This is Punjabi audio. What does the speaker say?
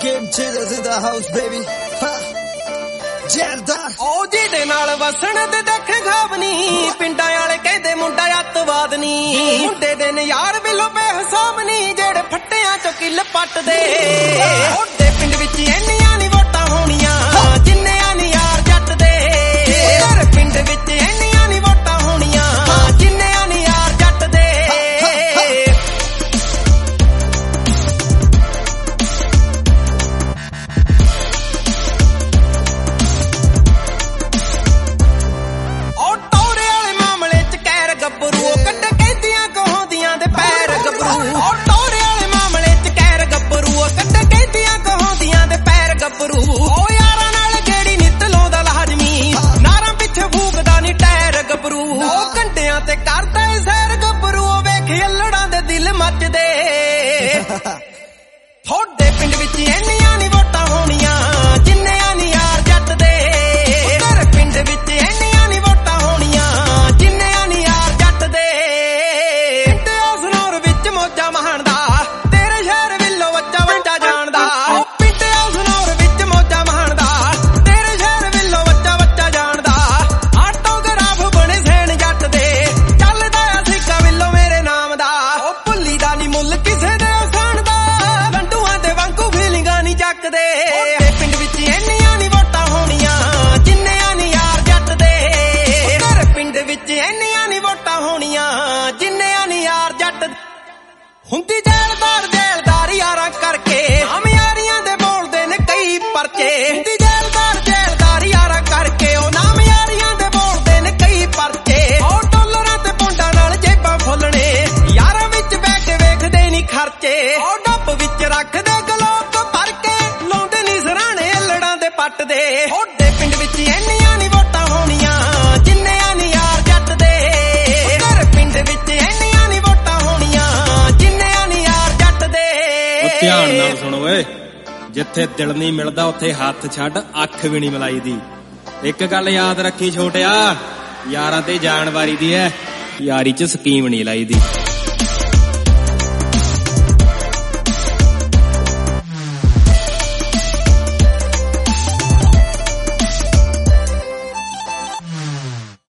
Game chillers in the house, baby. ਜੈਲਦਾਰ ਉਹ ਜਿਹਦੇ ਨਾਲ ਵਸਣ ਤੇ ਦੇਖ ਖਾਵਨੀ ਪਿੰਡਾਂ ਵਾਲੇ ਕਹਿੰਦੇ ਮੁੰਡਾ ਅੱਤਵਾਦ ਨੀ ਮੁੰਡੇ ਦੇ ਨਜ਼ਾਰ ਬਿੱਲੋ ਬੇਹਿਸਾਬ ਨੀ ਜਿਹੜੇ ਫੱਟਿਆਂ ਚੋਂ ਕਿੱਲ ਪੱਟਦੇ ਉਹਦੇ ਪਿੰਡ ਵਿੱਚ ਇੰਨੀਆਂ ਨੀ ਵੋਟਾਂ ਹੋਣੀਆਂ ਜਿੰਨਿਆਂ ਨੀ ਯਾਰ ਜੱਟ ਦੇ ਤੇਰੇ ਪਿੰਡ ਵਿੱਚ ਇੰਨੀਆਂ ਨੀ ਵੋਟਾਂ ਹੋਣੀਆਂ ਜਿੰਨਿਆਂ ਨੀ ਯਾਰ ਜੱਟ ਦੇ ਉਹ ਯਾਰਾਂ ਨਾਲ ਜਿਹੜੀ ਨਿੱਤ ਲਾਉਂਦਾ ਲਾਜ਼ਮੀ ਨਾਰਾਂ ਪਿੱਛੇ ਫੂਕਦਾ ਨੀ ਟਾਇਰ ਗੱਭਰੂ ਉਹ ਕੰਡਿਆਂ ਤੇ ਕਰਦਾ ਸੈਰ ਗੱਭਰੂ ਉਹ ਵੇਖ ਅਲੜਾਂ ਦੇ ਦਿਲ ਮੱਚਦੇ ਤੁਹਾਡੇ ਪਿੰਡ ਵਿੱਚ ਇੰਨੀਆਂ ਨੀ ਵੋਟਾਂ ਹੋਣੀਆਂ ਜਿੰਨਿਆਂ ਨੀ ਯਾਰ ਜੱਟ ਦੇ ਤੇਰੇ ਪਿੰਡ ਵਿੱਚ ਇੰਨੀਆਂ ਨੀ ਵੋਟਾਂ ਹੋਣੀਆਂ ਜਿੰਨਿਆਂ ਨੀ ਯਾਰ ਜੱਟ ਦੇ ਪਿੰਡ ਅਸਨੌਰ ਵਿੱਚ ਮੌਜਾਂ ਮਾਣਦਾ ਤੇਰੇ ਸ਼ਹਿਰ ਵਿੱਚੋਂ ਬੱਚਾ ਬੱਚਾ ਜਾਣਦਾ ਉਹਦੇ ਪਿੰਡ ਵਿੱਚ ਇੰਨੀਆਂ ਨੀ ਵੋਟਾਂ ਹੋਣੀਆਂ ਜਿੰਨਿਆਂ ਨੀ ਯਾਰ ਜੱਟ ਦੇ ਤੇਰੇ ਪਿੰਡ ਵਿੱਚ ਇੰਨੀਆਂ ਨੀ ਵੋਟਾਂ ਹੋਣੀਆਂ ਜਿੰਨਿਆਂ ਨੀ ਯਾਰ ਜੱਟ ਹੁੰਦੀ ਜੈਲਦਾਰ ਯਾਰਾਂ ਕਰਕੇ ਨਾਮ ਯਾਰੀਆਂ ਦੇ ਬੋਲਦੇ ਨੇ ਕਈ ਪਰਚੇ ਹੁੰਦੀ ਜੈਲਦਾਰ ਯਾਰਾਂ ਕਰਕੇ ਉਹ ਨਾਮ ਯਾਰੀਆਂ ਦੇ ਬੋਲਦੇ ਨੇ ਕਈ ਪਰਚੇ ਉਹ ਡਾਲਰਾਂ ਤੇ ਪੌਂਡਾਂ ਨਾਲ ਜੇਬਾਂ ਫੁੱਲਣੇ ਯਾਰਾਂ ਵਿੱਚ ਬਹਿ ਕੇ ਵੇਖਦੇ ਨੀ ਖਰਚੇ ਉਹ ਡੱਬ ਵਿੱਚ ਰੱਖਦੇ ਪੱਟਦੇ ਉਹਦੇ ਪਿੰਡ ਵਿੱਚ ਇੰਨੀਆਂ ਨੀ ਵੋਟਾਂ ਹੋਣੀਆਂ ਜਿੰਨਿਆਂ ਨੀ ਯਾਰ ਜੱਟ ਦੇ ਤੇਰੇ ਪਿੰਡ ਵਿੱਚ ਇੰਨੀਆਂ ਨੀ ਵੋਟਾਂ ਹੋਣੀਆਂ ਜਿੰਨਿਆਂ ਨੀ ਯਾਰ ਜੱਟ ਦੇ ਉਹ ਧਿਆਨ ਨਾਲ ਸੁਣ ਓਏ ਜਿੱਥੇ ਦਿਲ ਨਹੀਂ ਮਿਲਦਾ ਉੱਥੇ ਹੱਥ ਛੱਡ ਅੱਖ ਵੀ ਨਹੀਂ ਮਿਲਾਈ ਦੀ ਇੱਕ ਗੱਲ ਯਾਦ ਰੱਖੀ ਛੋਟਿਆ ਯਾਰਾਂ ਤੇ ਜਾਣ ਵਾਰੀ ਦੀ ਐ ਯਾਰੀ 'ਚ ਸਕੀਮ ਨਹੀਂ ਲਾਈ ਦੀ